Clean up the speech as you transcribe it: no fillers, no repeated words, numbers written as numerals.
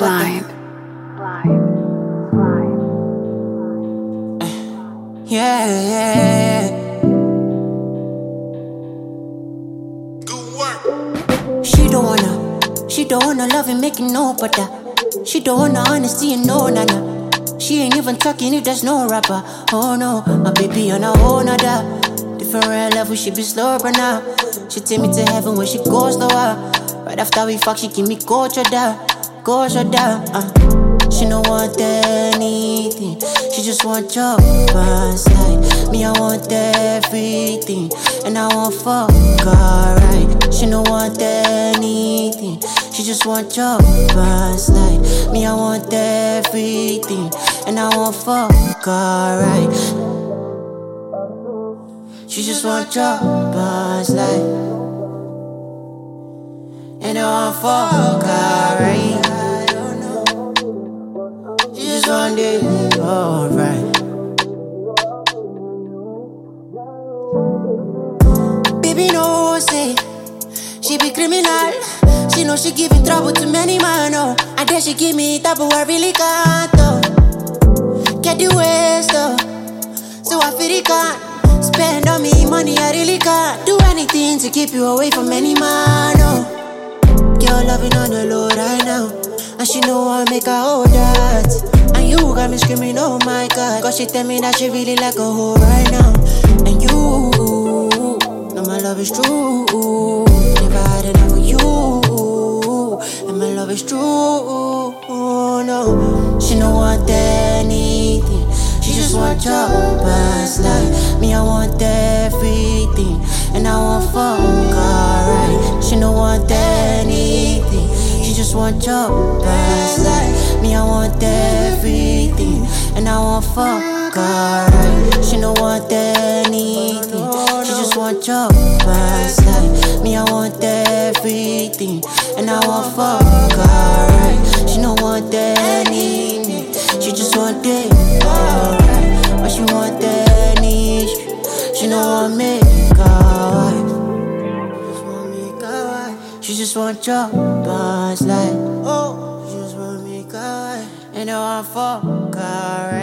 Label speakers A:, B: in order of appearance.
A: Blind.
B: Yeah, yeah, yeah. She don't wanna love and make it no butter. She don't wanna honesty and no nana. She ain't even talking if there's no rapper. Oh no, my baby on a whole nother different level, she be slow but now. She take me to heaven when she goes slower. Right after we fuck, she give me culture down. She don't want anything, she just want your side. Me, I want everything, and I want fuck alright. She don't want anything, she just want your side. Me, I want everything, and I want fuck alright. She just want your life, and I want fuck alright. She just want it alright. Baby no say she be criminal. She know she giving trouble to many man. Oh, and then she give me trouble I really can't. Oh, get the waste though, so I feel it can't. Spend on me money, I really can't do anything to keep you away from any man, oh. Girl loving on the low right now, and she know I make her hold that. And you got me screaming, oh my God, cause she tell me that she really like a hoe right now. And you know my love is true, never had enough of you. And my love is true, no. She don't want anything, she just want your past life. Me, I want everything, and I want fuck alright. She don't want anything, she just want your past life. Me, I want everything, and I want fuck alright. She don't want anything, she just want your past life. Me, I want everything, and I want fuck alright. She don't want anything, she just want it alright. But she want any, she don't want me wife. She just want your boss life. Oh, she just want me wife, and I want fuck alright.